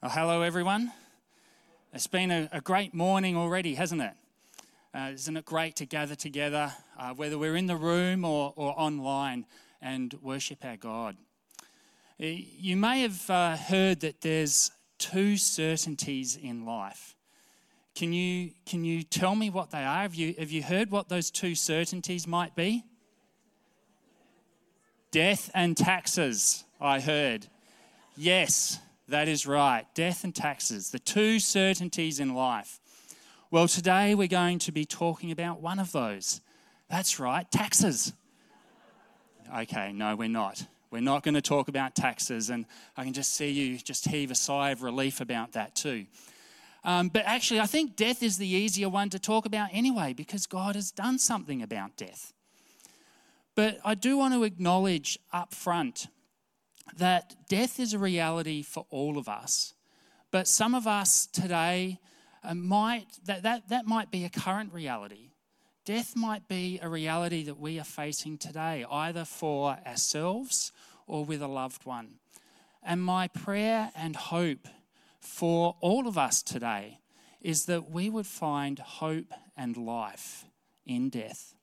Well, hello, everyone. It's been a great morning already, hasn't it? Isn't it great to gather together, whether we're in the room or online, and worship our God? You may have heard that there's two certainties in life. Can you tell me what they are? Have you heard what those two certainties might be? Death and taxes, I heard. Yes, that is right. Death and taxes, the two certainties in life. Well, today we're going to be talking about one of those. That's right, taxes. Okay, no, we're not. We're not going to talk about taxes, and I can just see you just heave a sigh of relief about that too. But actually, I think death is the easier one to talk about anyway, because God has done something about death. But I do want to acknowledge up front that death is a reality for all of us. But some of us today might be a current reality. Death might be a reality that we are facing today, either for ourselves or with a loved one. And my prayer and hope for all of us today is that we would find hope and life in death.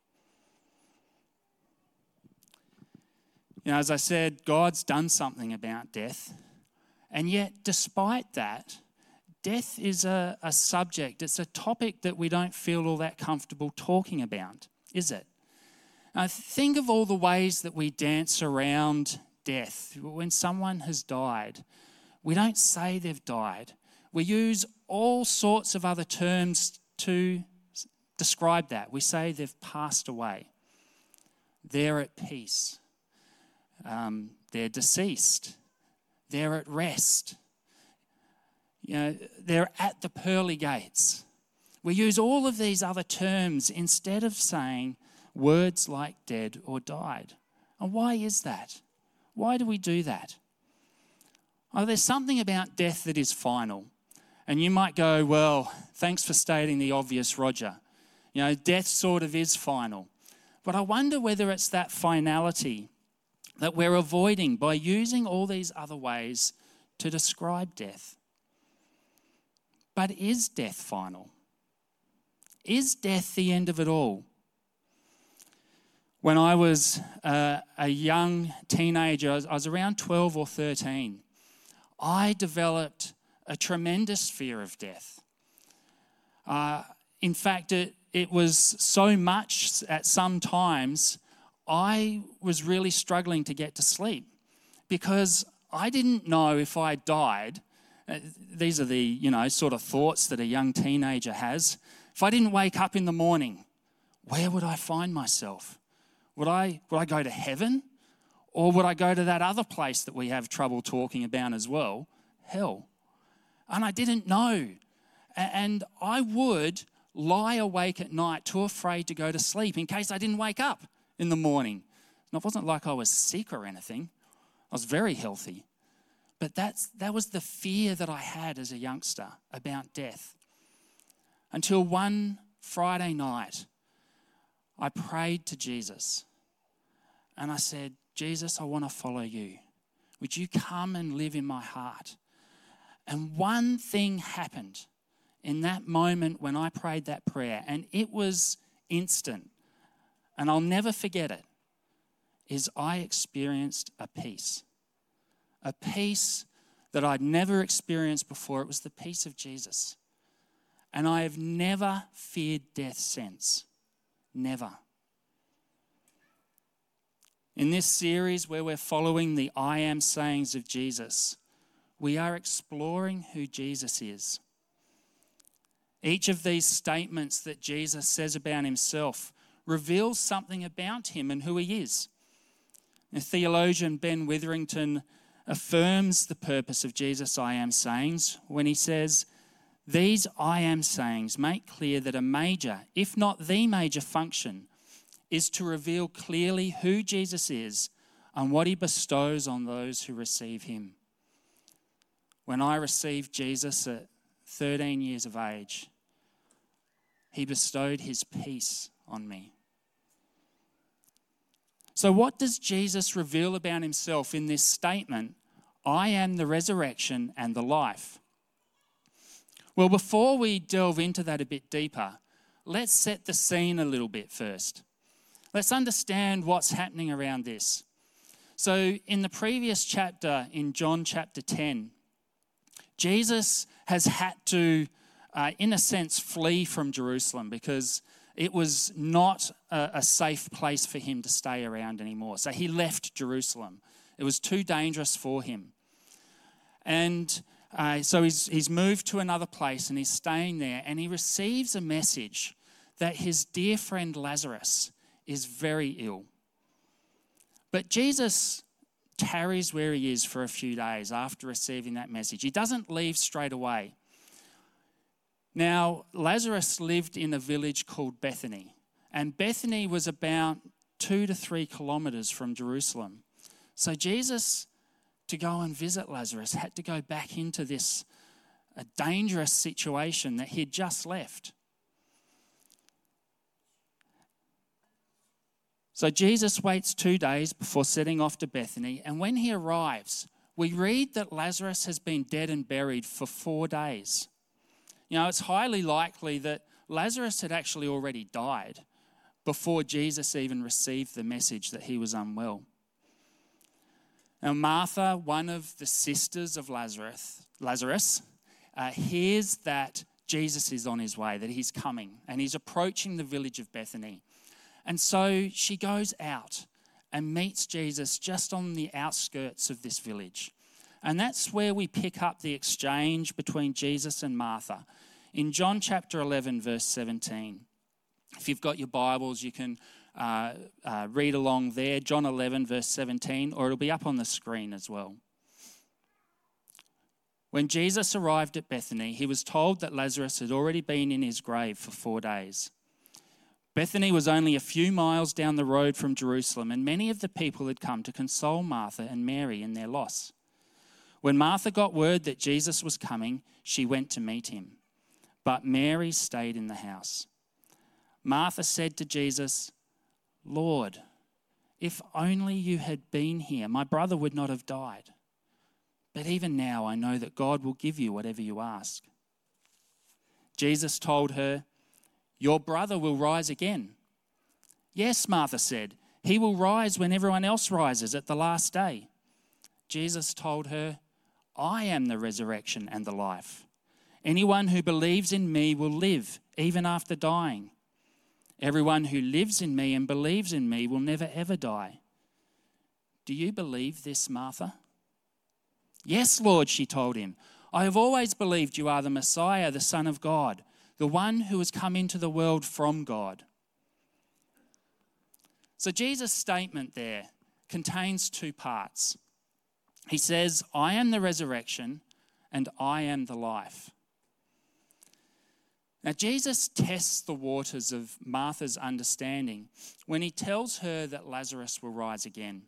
You know, as I said, God's done something about death. And yet, despite that, death is a subject, it's a topic that we don't feel all that comfortable talking about, is it? Think of all the ways that we dance around death. When someone has died, we don't say they've died. We use all sorts of other terms to describe that. We say they've passed away. They're at peace. They're deceased. They're at rest. You know, they're at the pearly gates. We use all of these other terms instead of saying words like dead or died. And why is that? Why do we do that? Oh, there's something about death that is final. And you might go, well, thanks for stating the obvious, Roger. You know, death sort of is final. But I wonder whether it's that finality that we're avoiding by using all these other ways to describe death. But is death final? Is death the end of it all? When I was a young teenager, I was around 12 or 13, I developed a tremendous fear of death. In fact, it was so much at some times I was really struggling to get to sleep because I didn't know if I died. These are the, sort of thoughts that a young teenager has. If I didn't wake up in the morning, where would I find myself? Would I go to heaven? Or would I go to that other place that we have trouble talking about as well, hell? And I didn't know. And I would lie awake at night too afraid to go to sleep in case I didn't wake up in the morning. And it wasn't like I was sick or anything. I was very healthy. But that was the fear that I had as a youngster about death. Until one Friday night, I prayed to Jesus. And I said, Jesus, I want to follow you. Would you come and live in my heart? And one thing happened in that moment when I prayed that prayer, and it was instant. And I'll never forget it, is I experienced a peace that I'd never experienced before. It was the peace of Jesus. And I have never feared death since. Never. In this series where we're following the I am sayings of Jesus, we are exploring who Jesus is. Each of these statements that Jesus says about himself reveals something about him and who he is. The theologian Ben Witherington affirms the purpose of Jesus' I am sayings when he says, these I am sayings make clear that a major, if not the major function, is to reveal clearly who Jesus is and what he bestows on those who receive him. When I received Jesus at 13 years of age, he bestowed his peace on me. So what does Jesus reveal about himself in this statement, I am the resurrection and the life. Well, before we delve into that a bit deeper, let's set the scene a little bit first. Let's understand what's happening around this. So in the previous chapter, in John chapter 10, Jesus has had to, in a sense, flee from Jerusalem because it was not a safe place for him to stay around anymore. So he left Jerusalem. It was too dangerous for him. And so he's moved to another place and he's staying there, and he receives a message that his dear friend Lazarus is very ill. But Jesus tarries where he is for a few days after receiving that message. He doesn't leave straight away. Now, Lazarus lived in a village called Bethany, and Bethany was about 2 to 3 kilometers from Jerusalem. So Jesus, to go and visit Lazarus, had to go back into this dangerous situation that he'd just left. So Jesus waits 2 days before setting off to Bethany, and when he arrives, we read that Lazarus has been dead and buried for 4 days. You know, it's highly likely that Lazarus had actually already died before Jesus even received the message that he was unwell. Now, Martha, one of the sisters of Lazarus, hears that Jesus is on his way, that he's coming, and he's approaching the village of Bethany. And so she goes out and meets Jesus just on the outskirts of this village. And that's where we pick up the exchange between Jesus and Martha. In John chapter 11, verse 17. If you've got your Bibles, you can read along there. John 11, verse 17, or it'll be up on the screen as well. When Jesus arrived at Bethany, he was told that Lazarus had already been in his grave for 4 days. Bethany was only a few miles down the road from Jerusalem, and many of the people had come to console Martha and Mary in their loss. When Martha got word that Jesus was coming, she went to meet him. But Mary stayed in the house. Martha said to Jesus, "Lord, if only you had been here, my brother would not have died. But even now I know that God will give you whatever you ask." Jesus told her, "Your brother will rise again." "Yes," Martha said, "he will rise when everyone else rises at the last day." Jesus told her, "I am the resurrection and the life. Anyone who believes in me will live even after dying. Everyone who lives in me and believes in me will never ever die." "Do you believe this, Martha?" "Yes, Lord," she told him. "I have always believed you are the Messiah, the Son of God, the one who has come into the world from God." So Jesus' statement there contains 2 parts. He says, "I am the resurrection and I am the life." Now, Jesus tests the waters of Martha's understanding when he tells her that Lazarus will rise again.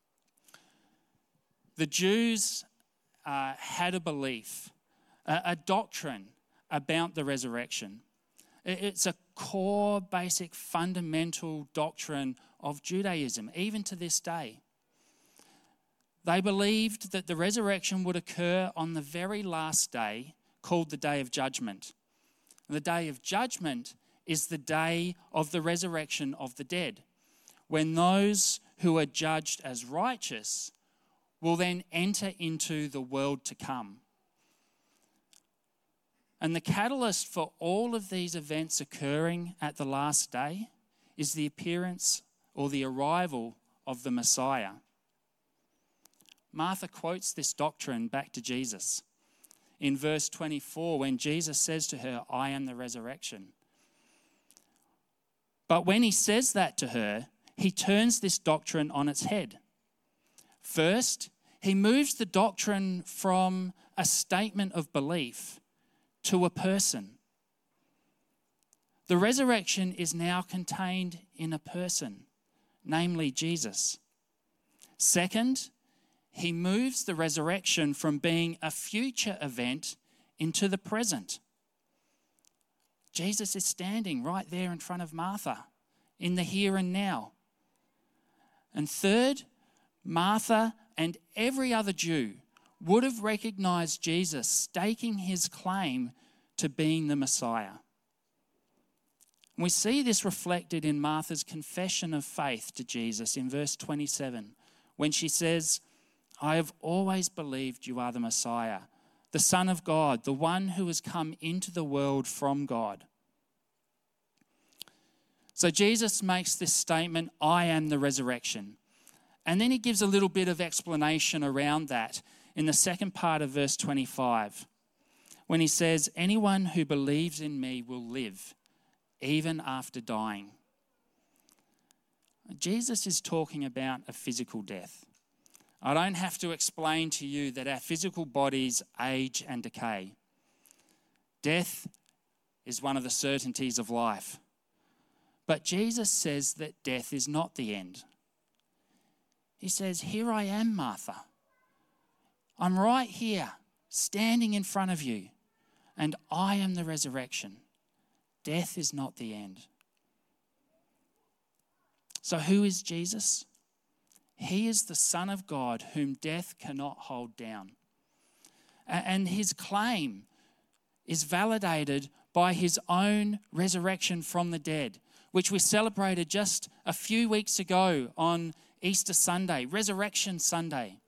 The Jews had a belief, a doctrine about the resurrection. It's a core, basic, fundamental doctrine of Judaism, even to this day. They believed that the resurrection would occur on the very last day, called the Day of Judgment. The Day of Judgment is the day of the resurrection of the dead, when those who are judged as righteous will then enter into the world to come. And the catalyst for all of these events occurring at the last day is the appearance or the arrival of the Messiah. Martha quotes this doctrine back to Jesus in verse 24 when Jesus says to her, "I am the resurrection." But when he says that to her, he turns this doctrine on its head. First, he moves the doctrine from a statement of belief to a person. The resurrection is now contained in a person, namely Jesus. Second, he moves the resurrection from being a future event into the present. Jesus is standing right there in front of Martha in the here and now. And third, Martha and every other Jew would have recognized Jesus staking his claim to being the Messiah. We see this reflected in Martha's confession of faith to Jesus in verse 27, when she says, "I have always believed you are the Messiah, the Son of God, the one who has come into the world from God." So Jesus makes this statement, "I am the resurrection." And then he gives a little bit of explanation around that in the second part of verse 25, when he says, "Anyone who believes in me will live, even after dying." Jesus is talking about a physical death. I don't have to explain to you that our physical bodies age and decay. Death is one of the certainties of life. But Jesus says that death is not the end. He says, "Here I am, Martha. I'm right here, standing in front of you, and I am the resurrection. Death is not the end." So who is Jesus? He is the Son of God whom death cannot hold down. And his claim is validated by his own resurrection from the dead, which we celebrated just a few weeks ago on Easter Sunday, Resurrection Sunday.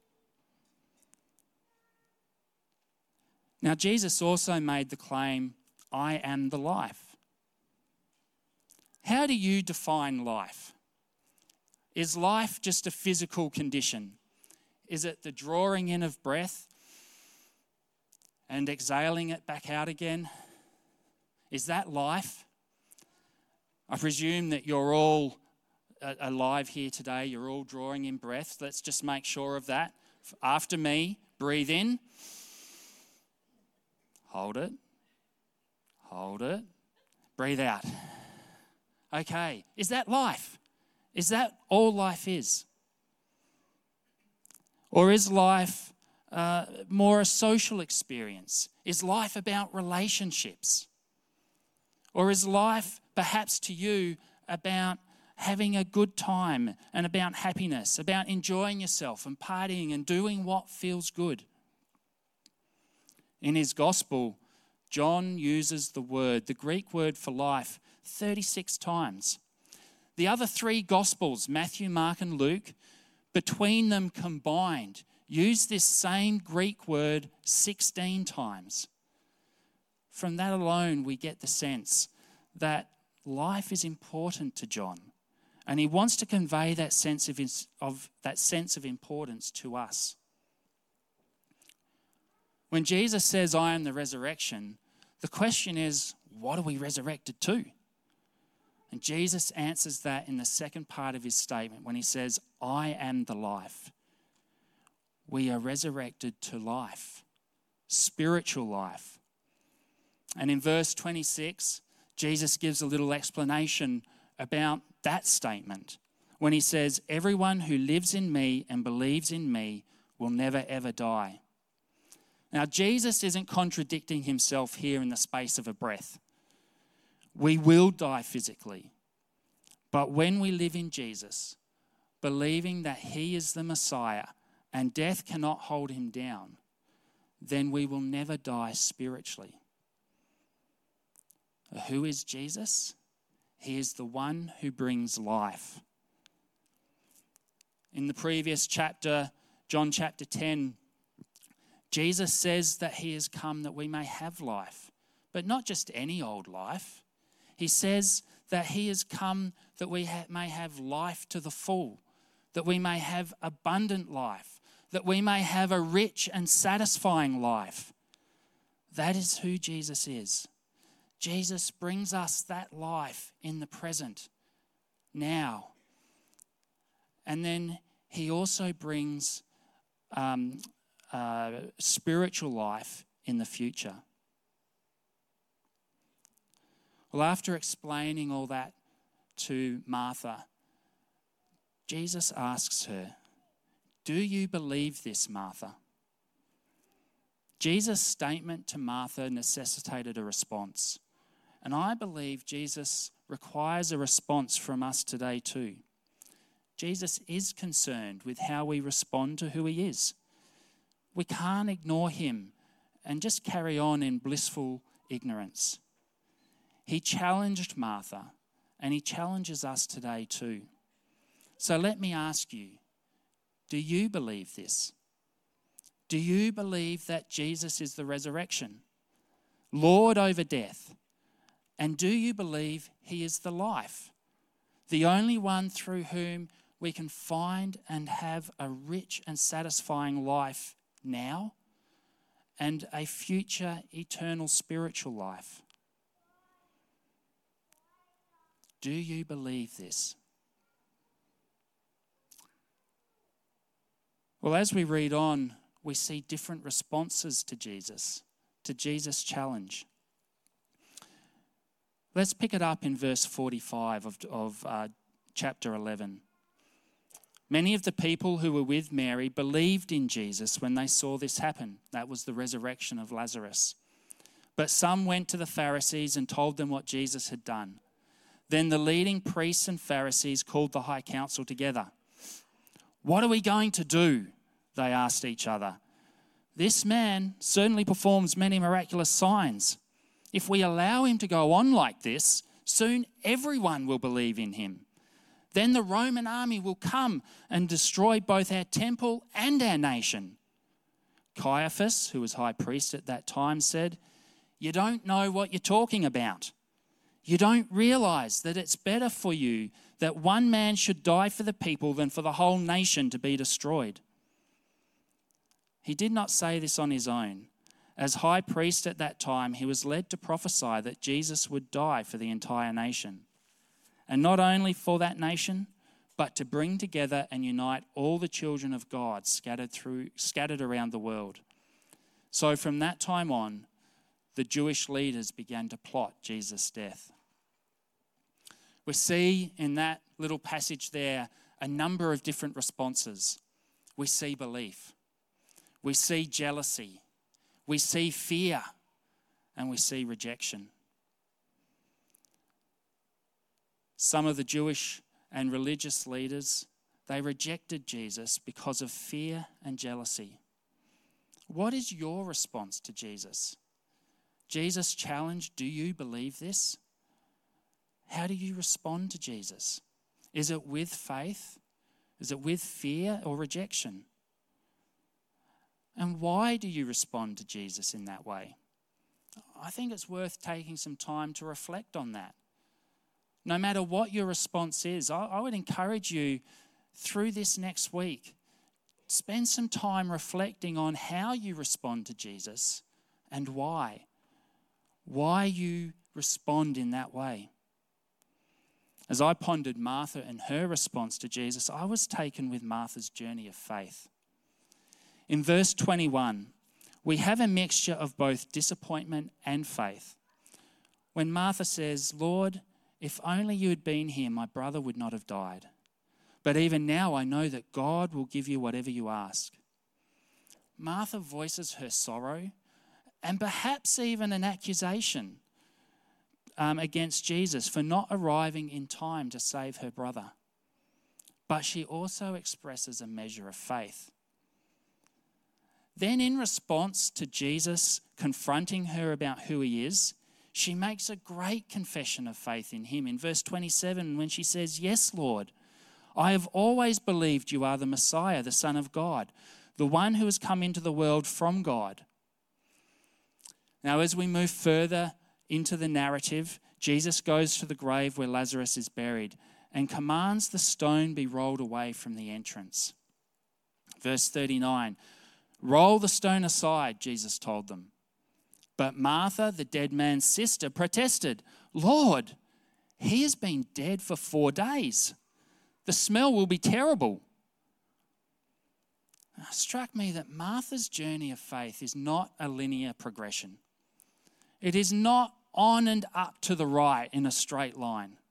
Now, Jesus also made the claim, "I am the life." How do you define life? Is life just a physical condition? Is it the drawing in of breath and exhaling it back out again? Is that life? I presume that you're all alive here today. You're all drawing in breath. Let's just make sure of that. After me, breathe in. Hold it. Hold it. Breathe out. Okay. Is that life? Is that all life is? Or is life more a social experience? Is life about relationships? Or is life perhaps to you about having a good time and about happiness, about enjoying yourself and partying and doing what feels good? In his gospel, John uses the Greek word for life, 36 times. The other three gospels, Matthew, Mark, and Luke, between them combined, use this same Greek word 16 times. From that alone, we get the sense that life is important to John, and he wants to convey that sense of importance to us. When Jesus says, "I am the resurrection," the question is, what are we resurrected to? And Jesus answers that in the second part of his statement when he says, "I am the life." We are resurrected to life, spiritual life. And in verse 26, Jesus gives a little explanation about that statement when he says, "Everyone who lives in me and believes in me will never ever die." Now, Jesus isn't contradicting himself here in the space of a breath. We will die physically. But when we live in Jesus, believing that he is the Messiah and death cannot hold him down, then we will never die spiritually. Who is Jesus? He is the one who brings life. In the previous chapter, John chapter 10, Jesus says that he has come that we may have life, but not just any old life. He says that he has come that we may have life to the full, that we may have abundant life, that we may have a rich and satisfying life. That is who Jesus is. Jesus brings us that life in the present, now. And then he also brings spiritual life in the future. Well, after explaining all that to Martha, Jesus asks her, "Do you believe this, Martha?" Jesus' statement to Martha necessitated a response. And I believe Jesus requires a response from us today too. Jesus is concerned with how we respond to who he is. we can't ignore him and just carry on in blissful ignorance. He challenged Martha, and he challenges us today too. So let me ask you, do you believe this? Do you believe that Jesus is the resurrection, Lord over death? And do you believe he is the life, the only one through whom we can find and have a rich and satisfying life now and a future eternal spiritual life? Do you believe this? Well, as we read on, we see different responses to Jesus' challenge. Let's pick it up in verse 45 of chapter 11. Many of the people who were with Mary believed in Jesus when they saw this happen. That was the resurrection of Lazarus. But some went to the Pharisees and told them what Jesus had done. Then the leading priests and Pharisees called the high council together. "What are we going to do?" they asked each other. "This man certainly performs many miraculous signs. If we allow him to go on like this, soon everyone will believe in him. Then the Roman army will come and destroy both our temple and our nation." Caiaphas, who was high priest at that time, said, "You don't know what you're talking about. You don't realize that it's better for you that one man should die for the people than for the whole nation to be destroyed." He did not say this on his own. As high priest at that time, he was led to prophesy that Jesus would die for the entire nation. And not only for that nation, but to bring together and unite all the children of God scattered around the world. So from that time on, the Jewish leaders began to plot Jesus' death. We see in that little passage there a number of different responses. We see belief, we see jealousy, we see fear, and we see rejection. Some of the Jewish and religious leaders, they rejected Jesus because of fear and jealousy. What is your response to Jesus? Jesus' challenge, do you believe this? How do you respond to Jesus? Is it with faith? Is it with fear or rejection? And why do you respond to Jesus in that way? I think it's worth taking some time to reflect on that. No matter what your response is, I would encourage you through this next week, spend some time reflecting on how you respond to Jesus and why. Why you respond in that way. As I pondered Martha and her response to Jesus, I was taken with Martha's journey of faith. In verse 21, we have a mixture of both disappointment and faith. When Martha says, "Lord, if only you had been here, my brother would not have died. But even now I know that God will give you whatever you ask." Martha voices her sorrow and perhaps even an accusation against Jesus for not arriving in time to save her brother. But she also expresses a measure of faith. Then in response to Jesus confronting her about who he is, she makes a great confession of faith in him. In verse 27, when she says, "Yes, Lord, I have always believed you are the Messiah, the Son of God, the one who has come into the world from God." Now, as we move further into the narrative, Jesus goes to the grave where Lazarus is buried and commands the stone be rolled away from the entrance. Verse 39, "Roll the stone aside," Jesus told them. But Martha, the dead man's sister, protested, "Lord, he has been dead for 4 days. The smell will be terrible." It struck me that Martha's journey of faith is not a linear progression. It is not on and up to the right in a straight line.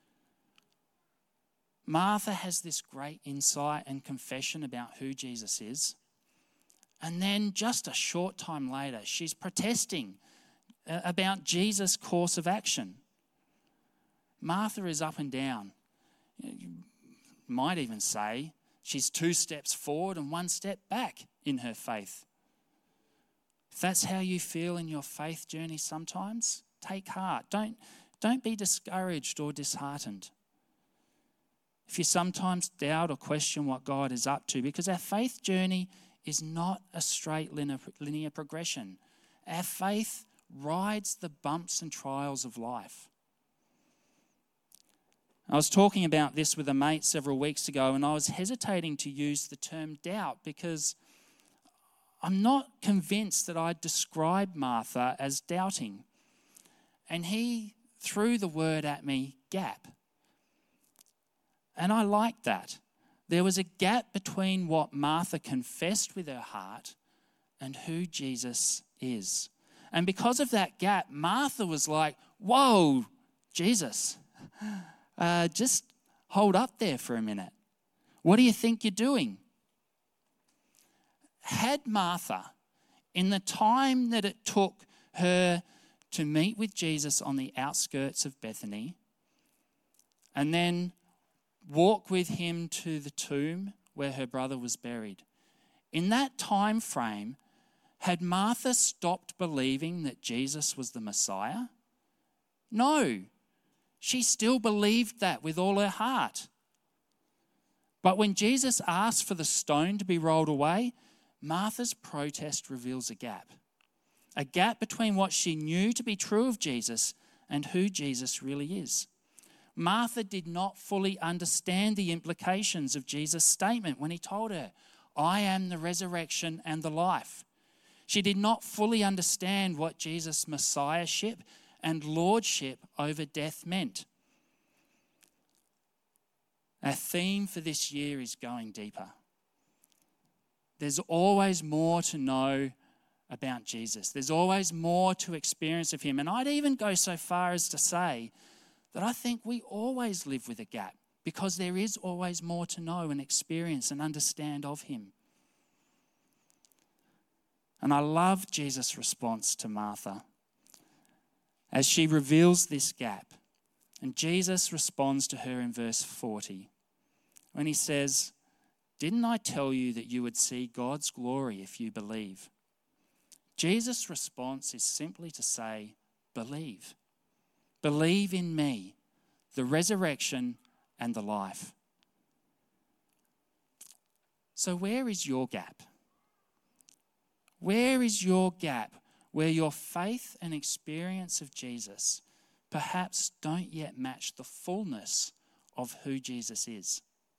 Martha has this great insight and confession about who Jesus is. And then just a short time later, she's protesting about Jesus' course of action. Martha is up and down. You might even say she's 2 steps forward and 1 step back in her faith If that's how you feel in your faith journey sometimes, take heart. Don't be discouraged or disheartened. If you sometimes doubt or question what God is up to, because our faith journey is not a straight linear progression. Our faith rides the bumps and trials of life. I was talking about this with a mate several weeks ago, and I was hesitating to use the term doubt because I'm not convinced that I'd describe Martha as doubting. And he threw the word at me, gap. And I liked that. There was a gap between what Martha confessed with her heart and who Jesus is. And because of that gap, Martha was like, whoa, Jesus, just hold up there for a minute. What do you think you're doing? Had Martha, in the time that it took her to meet with Jesus on the outskirts of Bethany, and then walk with him to the tomb where her brother was buried, in that time frame, had Martha stopped believing that Jesus was the Messiah? No. She still believed that with all her heart. But when Jesus asked for the stone to be rolled away, Martha's protest reveals a gap between what she knew to be true of Jesus and who Jesus really is. Martha did not fully understand the implications of Jesus' statement when he told her, I am the resurrection and the life. She did not fully understand what Jesus' messiahship and lordship over death meant. Our theme for this year is going deeper. There's always more to know about Jesus. There's always more to experience of him. And I'd even go so far as to say that I think we always live with a gap because there is always more to know and experience and understand of him. And I love Jesus' response to Martha as she reveals this gap. And Jesus responds to her in verse 40 when he says, didn't I tell you that you would see God's glory if you believe? Jesus' response is simply to say, believe. Believe in me, the resurrection and the life. So where is your gap? Where is your gap where your faith and experience of Jesus perhaps don't yet match the fullness of who Jesus is?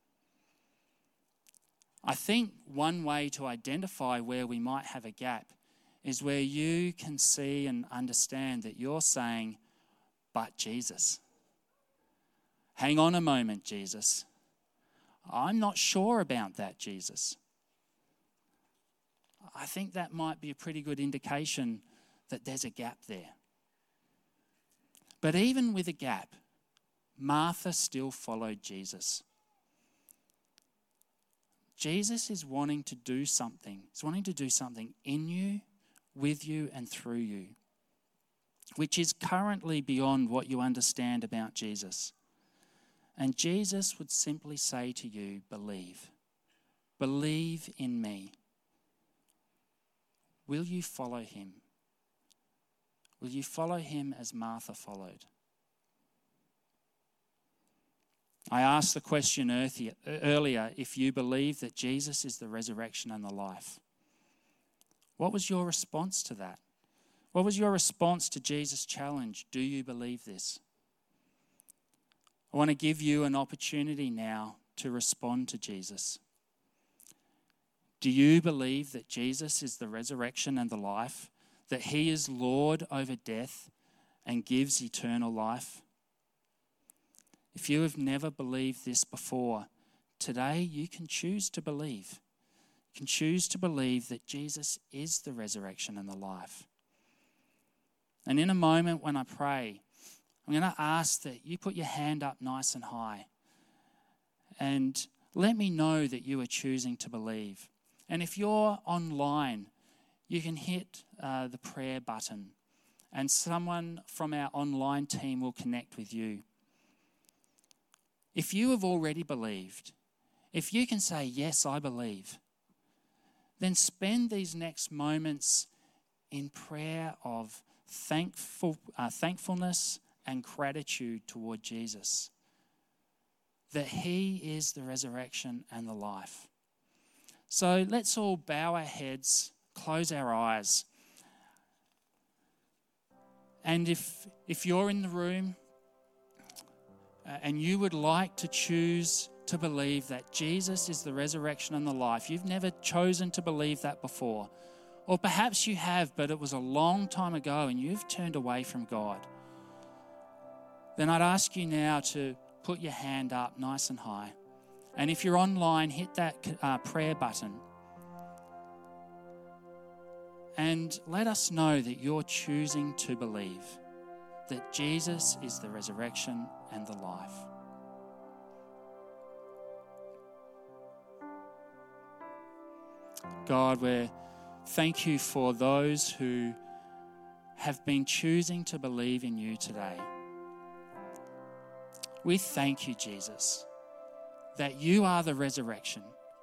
I think one way to identify where we might have a gap is where you can see and understand that you're saying, but Jesus. Hang on a moment, Jesus. I'm not sure about that, Jesus. I think that might be a pretty good indication that there's a gap there. But even with a gap, Martha still followed Jesus. Jesus is wanting to do something. He's wanting to do something in you, with you, and through you, which is currently beyond what you understand about Jesus. And Jesus would simply say to you, believe. Believe in me. Will you follow him? Will you follow him as Martha followed? I asked the question earlier, if you believe that Jesus is the resurrection and the life. What was your response to that? What was your response to Jesus' challenge? Do you believe this? I want to give you an opportunity now to respond to Jesus. Do you believe that Jesus is the resurrection and the life, that he is Lord over death and gives eternal life? If you have never believed this before, today you can choose to believe. You can choose to believe that Jesus is the resurrection and the life. And in a moment when I pray, I'm going to ask that you put your hand up nice and high and let me know that you are choosing to believe. And if you're online, you can hit the prayer button and someone from our online team will connect with you. If you have already believed, if you can say, yes, I believe, then spend these next moments in prayer of thankfulness and gratitude toward Jesus, that he is the resurrection and the life. So let's all bow our heads, close our eyes. And if you're in the room and you would like to choose to believe that Jesus is the resurrection and the life, you've never chosen to believe that before, or perhaps you have, but it was a long time ago and you've turned away from God, then I'd ask you now to put your hand up nice and high. And if you're online, hit that prayer button. And let us know that you're choosing to believe that Jesus is the resurrection and the life. God, we thank you for those who have been choosing to believe in you today. We thank you, Jesus, that you are the resurrection.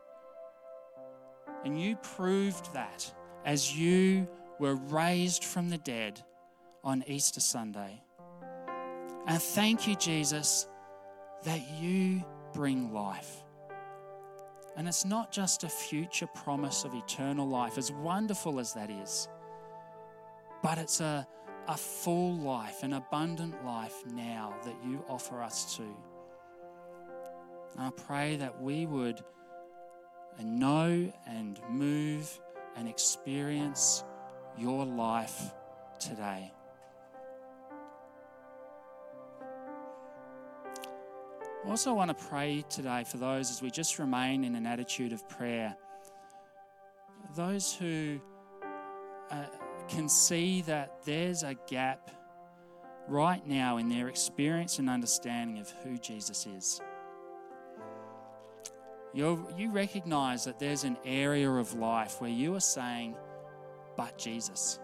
And you proved that as you were raised from the dead on Easter Sunday. And thank you, Jesus, that you bring life. And it's not just a future promise of eternal life, as wonderful as that is, but it's a full life, an abundant life now that you offer us too. And I pray that we would know and move and experience your life today. I also want to pray today for those as we just remain in an attitude of prayer. Those who can see that there's a gap right now in their experience and understanding of who Jesus is. You recognize that there's an area of life where you are saying, but Jesus.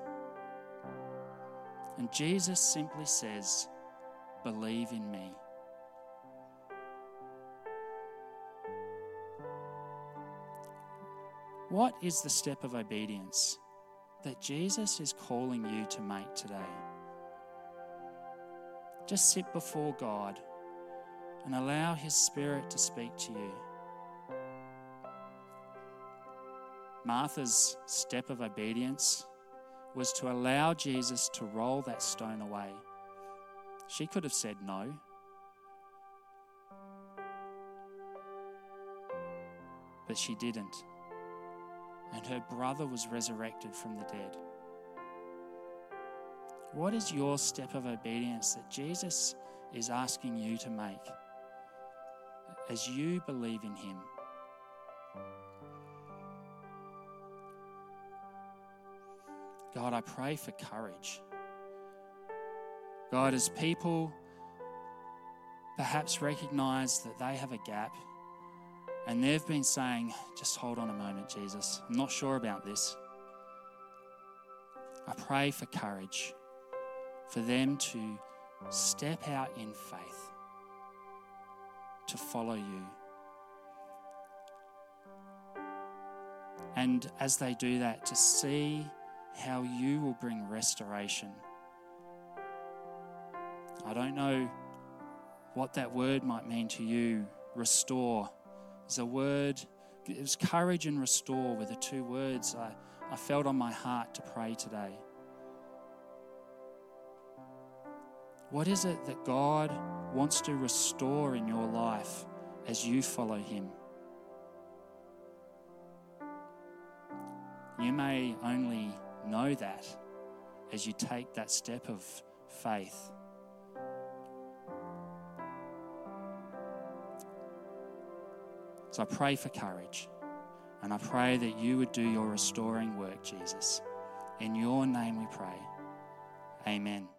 And Jesus simply says, believe in me. What is the step of obedience that Jesus is calling you to make today? Just sit before God and allow His Spirit to speak to you. Martha's step of obedience was to allow Jesus to roll that stone away. She could have said no. But she didn't. And her brother was resurrected from the dead. What is your step of obedience that Jesus is asking you to make as you believe in Him? God, I pray for courage. God, as people perhaps recognize that they have a gap and they've been saying, just hold on a moment, Jesus, I'm not sure about this. I pray for courage for them to step out in faith, to follow you. And as they do that, to see how you will bring restoration. I don't know what that word might mean to you. Restore is a word. It was courage and restore were the two words I felt on my heart to pray today. What is it that God wants to restore in your life as you follow Him? You may only know that as you take that step of faith. So I pray for courage, and I pray that you would do your restoring work, Jesus. In your name we pray. Amen.